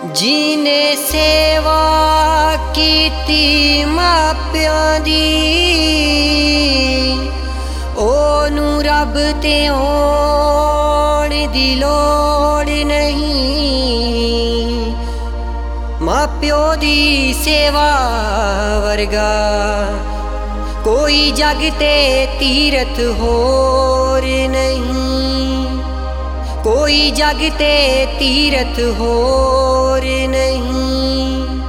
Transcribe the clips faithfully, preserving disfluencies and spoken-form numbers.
जिने सेवा कीती मापियां दी ओनू रब ते होण दी लोड़ नहीं। मापियो दी सेवा वर्गा कोई जग ते तीरथ होर नहीं, कोई जग ते तीरथ होर नहीं।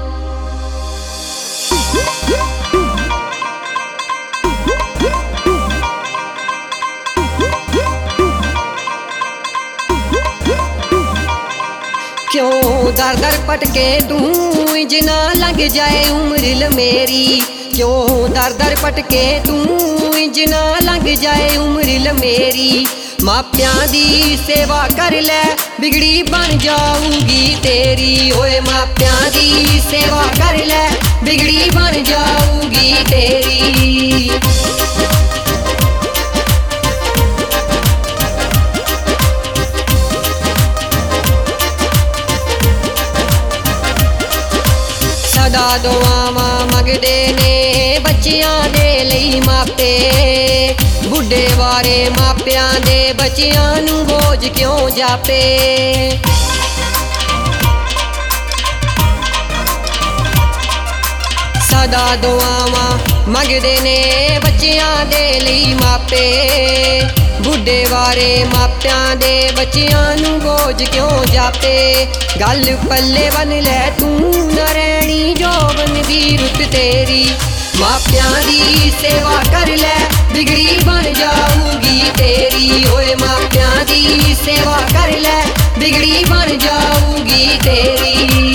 क्यों दर दर पटके तू इजना लग जाए उम्र मेरी, क्यों दर दर पटके तू इजना लग जाए उम्र मेरी। मापियां दी सेवा कर ले बिगड़ी बन जाऊंगी तेरी, ओए मापियां दी सेवा कर ले बिगड़ी बन जाऊंगी तेरी। सदा दुआवां मंगदे ने बच्चियां दे लई मापे, बुढ़े वारे मापियां दे बच्चियां नू बोझ क्यों जापे। सदा दुआवां मंगदे ने बच्चियां दे लई मापे, बुढ़े वारे मापियां दे बच्चियां नू बोझ क्यों जापे। गल पल्ले बन ले तू न रहनी जोबन दी रुत तेरी, मापियां दी सेवा कर ले बिगड़ी बन जाऊंगी तेरी, ओए मापियां दी सेवा कर ले बिगड़ी बन जाऊंगी तेरी।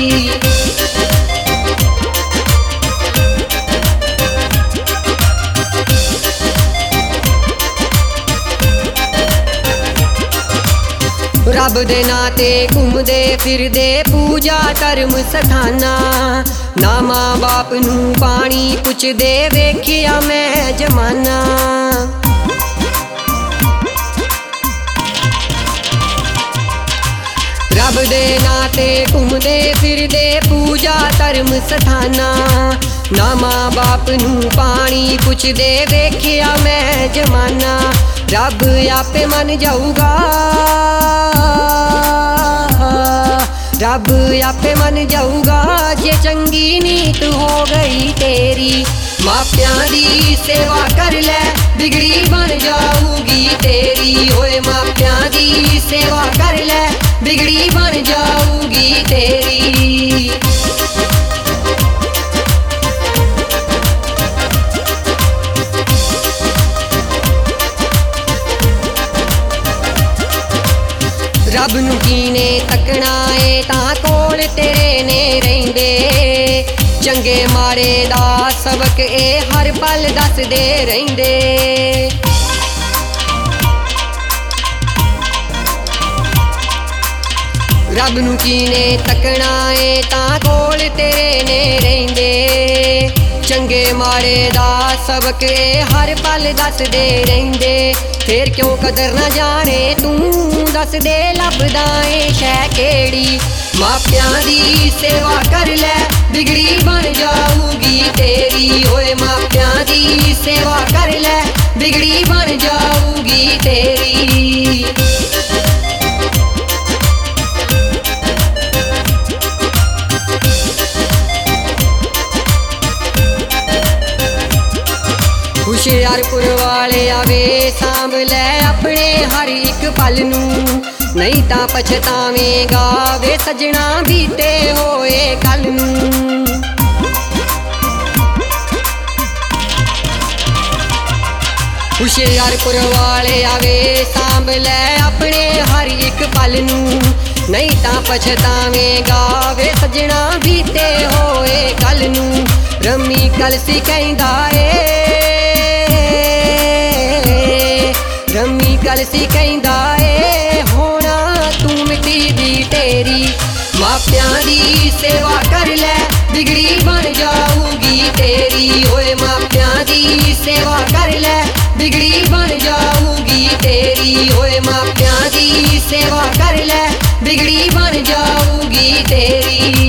रब दे नाते घूमदे फिरदे पूजा धर्म सखाना, ना मां बाप नू पानी पुछदे वेखिया मैं जमाना। रब दे नाते घूमदे फिरदे पूजा धर्म सखाना, ना मां बाप नू पानी पुछदे वेखिया मैं जमाना। रब आपे मन जाऊगा, रब आपे मन जाऊगा जे चंगी नीत हो गई तेरी। मापियां दी सेवा कर ले बिगड़ी बन जाऊंगी तेरी, ओए मापियां दी सेवा कर ले बिगड़ी बन जाऊंगी तेरी। रब नू कीने तकना है तां कोल तेरे ने रहिंदे, चंगे माड़े दा सबक ए हर पल दसदे रहिंदे। रब नू कीने तकना है तां कोल तेरे ने रहिंदे, चंगे माड़े दा सबक ए हर पल दसदे रहिंदे। फिर क्यों कदर ना जाने तू दस दे लभदा ए शै केड़ी। मापियां दी सेवा कर ले बिगड़ी बन जाऊंगी तेरी, ओए मापियां दी सेवा कर ले बिगड़ी बन जाऊंगी तेरी। हुशियारपुर वाले आवे सांभ ले अपने हर एक पल नू, नहीं तां पछतावेगा वे सजना बीते होए कल नू। हुशियारपुर वाले आवे सांभ ले अपने हर एक पल नू, नहीं तां पछतावेगा वे सजना बीते होए कल नू। रमी कलसी कहंदा ए, रमी कलसी कहंदा ए होना तू मिट्टी दी तेरी। मापियां दी सेवा कर ले बिगड़ी बन जाऊंगी तेरी, ओए मापियां दी सेवा कर ले बिगड़ी बन जाऊंगी तेरी, ओए मापियां दी सेवा कर ले बिगड़ी बन जाऊंगी। ਮਰਜ਼ੀ ਤੇਰੀ।